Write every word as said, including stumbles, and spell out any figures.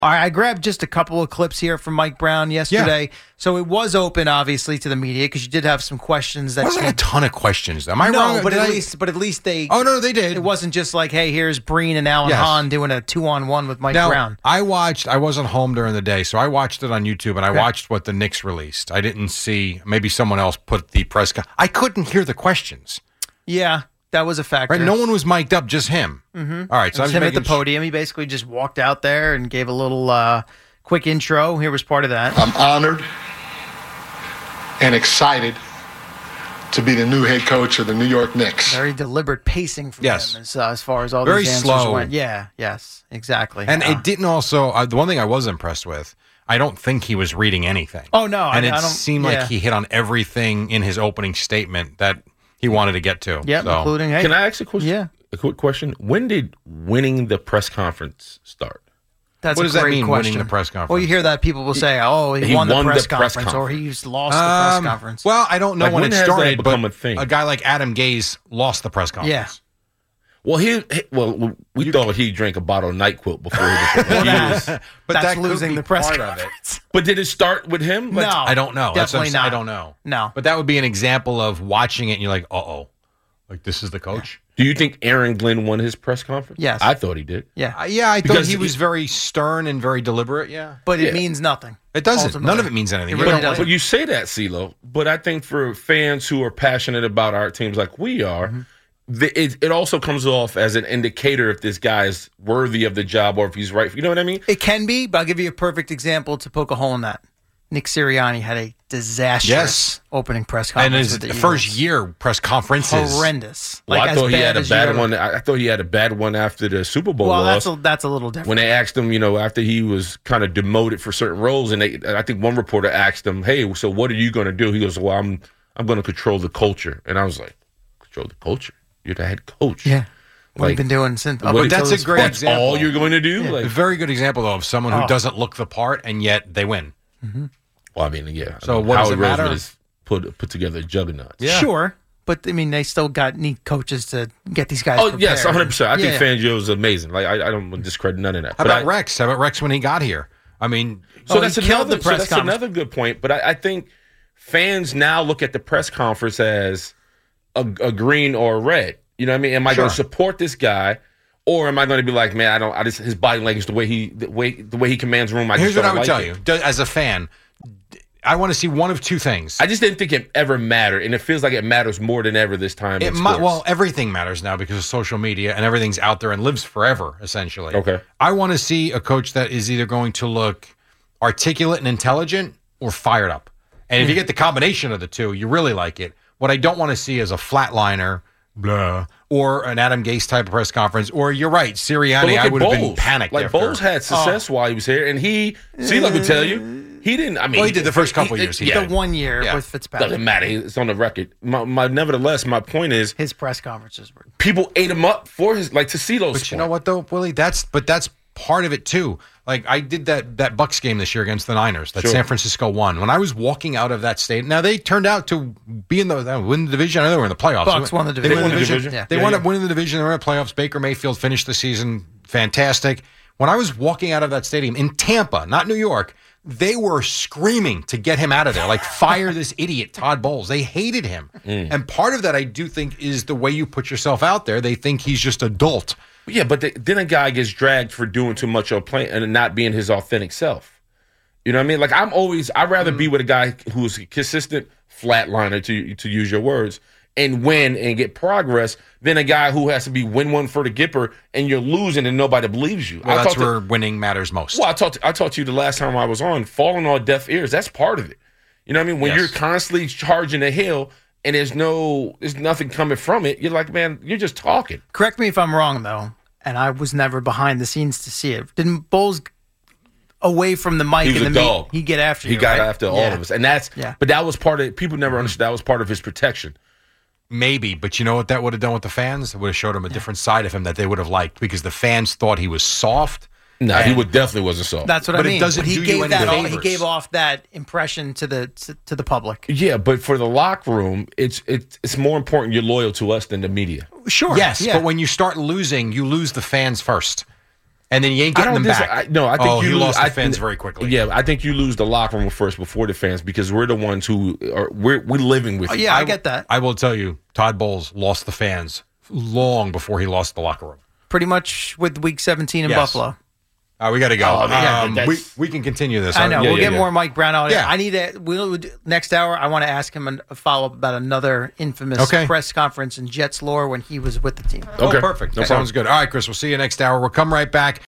All right, I grabbed just a couple of clips here from Mike Brown yesterday. Yeah. So it was open, obviously, to the media because you did have some questions. That wasn't came... a ton of questions. Am I no, wrong? but at I... least, but at least they. Oh no, they did. It wasn't just like, hey, here's Breen and Alan yes. Hahn doing a two-on-one with Mike now, Brown. I watched. I wasn't home during the day, so I watched it on YouTube, and I okay. watched what the Knicks released. I didn't see. Maybe someone else put the press. Con- I couldn't hear the questions. Yeah. That was a factor. Right? No one was mic'd up, just him. Mm-hmm. All right, so it was, I was him at the podium. He basically just walked out there and gave a little uh, quick intro. Here was part of that. I'm honored and excited to be the new head coach of the New York Knicks. Very deliberate pacing from yes. him as, uh, as far as all Very these answers slow. went. Yeah, yes, exactly. And uh, it didn't also, uh, the one thing I was impressed with, I don't think he was reading anything. Oh, no. And I, it I don't, seemed yeah. like he hit on everything in his opening statement that he wanted to get to. Yeah, so. including, hey. Can I ask a question? Yeah. A quick question. When did winning the press conference start? That's what a does that great mean, question. winning the press conference? Well, you hear that people will say, oh, he, he won, the, won press, the press conference, conference, or he's lost um, the press conference. Well, I don't know like, when, when it has started, that become but a, thing? a guy like Adam Gase lost the press conference. Yeah. Well, he, he well, we you, thought he drank a bottle of NyQuil before he was. well, that's, but that's that losing the press conference. Of it. But did it start with him? Like, no, I don't know. Definitely That's not. I don't know. No, but that would be an example of watching it and you're like, uh oh, like this is the coach. Do you think Aaron Glenn won his press conference? Yes, I thought he did. Yeah, uh, yeah, I because thought he was he, very stern and very deliberate. Yeah, but it yeah. means nothing. It doesn't. Ultimately. None of it means anything. It really but, doesn't. but you say that, CeeLo. But I think for fans who are passionate about our teams like we are. Mm-hmm. The, it, it also comes off as an indicator if this guy is worthy of the job or if he's right. You know what I mean? It can be, but I'll give you a perfect example to poke a hole in that. Nick Sirianni had a disastrous yes. opening press conference. And his first year press conferences. Horrendous. Well, like I thought he had a bad ever... one. I thought he had a bad one after the Super Bowl well, loss. Well, that's a, that's a little different. When they asked him, you know, after he was kind of demoted for certain roles, and they, I think one reporter asked him, hey, so what are you going to do? He goes, well, I'm, I'm going to control the culture. And I was like, control the culture? You're the head coach. Yeah. What like, have you been doing since? But that's a great that's example. all you're going to do? Yeah. Like, a very good example, though, of someone who oh. doesn't look the part, and yet they win. Mm-hmm. Well, I mean, yeah. So I mean, what Howard does it matter? Roseman has put, put together a juggernaut. Yeah. Sure. But, I mean, they still got neat coaches to get these guys Oh, prepared. yes, one hundred percent. I yeah. think Fangio is amazing. Like, I, I don't discredit none of that. How but about I, Rex? How about Rex when he got here? I mean... So oh, that's, another, another, the press so that's conference. another good point. But I, I think fans now look at the press conference as a, a green or a red. You know what I mean? Am I sure. going to support this guy, or am I going to be like, man, I don't. I just his body language, the way he, the way, the way he commands room. I Here's just what don't I would like tell it. you, Do- as a fan, I want to see one of two things. I just didn't think it ever mattered, and it feels like it matters more than ever this time. It in might, sports. well, everything matters now because of social media, and everything's out there and lives forever, essentially. Okay. I want to see a coach that is either going to look articulate and intelligent or fired up. And if you get the combination of the two, you really like it. What I don't want to see is a flatliner, blah, or an Adam Gase type of press conference. Or you're right, Sirianni, I would have been panicked. Like after. Bowles had success oh. while he was here, and he, CeeLo could tell you, he didn't. I mean, well, he did the first couple he, years. He yeah, did. The one year yeah. with Fitzpatrick. Doesn't matter. It's on the record. My, my, nevertheless, my point is, his press conferences were. People ate him up for his, like to CeeLo's. But point. you know what, though, Willie? That's but that's part of it too. Like I did that that Bucks game this year against the Niners that sure. San Francisco won. When I was walking out of that stadium, now they turned out to be in the win the division. I know they were in the playoffs. Bucks won the division. They won the division. division. Yeah. They yeah, wound yeah. up winning the division. They were in the playoffs. Baker Mayfield finished the season fantastic. When I was walking out of that stadium in Tampa, not New York, they were screaming to get him out of there. Like, fire this idiot, Todd Bowles. They hated him. Mm. And part of that, I do think, is the way you put yourself out there. They think he's just adult. Yeah, but the, then a guy gets dragged for doing too much or playing and not being his authentic self. You know what I mean? Like, I'm always, I'd rather mm. be with a guy who's a consistent flatliner, to to use your words, and win and get progress than a guy who has to be win one for the Gipper and you're losing and nobody believes you. Well, I that's where to, winning matters most. Well, I talked, I talked to you the last time I was on, falling on deaf ears. That's part of it. You know what I mean? When yes. you're constantly charging a hill and there's no, there's nothing coming from it, you're like, man, you're just talking. Correct me if I'm wrong, though, and I was never behind the scenes to see it. Didn't Bowles away from the mic he was and the a dog. Meet, he get after he you, got right? after yeah. all of us, and that's. Yeah. But that was part of. People never understood that was part of his protection. Maybe, but you know what that would have done with the fans? It would have showed them a yeah. different side of him that they would have liked because the fans thought he was soft. No, he would definitely wasn't soft. That's what but I mean. It doesn't but he do gave you any that. All, favors. he gave off that impression to the to, to the public. Yeah, but for the locker room, it's it's it's more important you're loyal to us than the media. Sure. Yes, yeah. but when you start losing, you lose the fans first. and then you ain't I getting don't them dis- back. I, no, I think oh, you he lose, lost the I, fans very quickly. Yeah, I think you lose the locker room first before the fans because we're the ones who are we're we're living with. Oh, you. yeah, I get that. I will tell you, Todd Bowles lost the fans long before he lost the locker room. Pretty much with Week seventeen in Yes. Buffalo. Uh, we got to go. Oh, yeah, um, we that's- we can continue this. I know. Yeah, we'll yeah, get yeah. more Mike Brown on it. Yeah. I need to. We'll next hour. I want to ask him a follow up about another infamous Okay. press conference in Jets lore when he was with the team. Oh, Okay. perfect. No Sounds good. All right, Chris. We'll see you next hour. We'll come right back.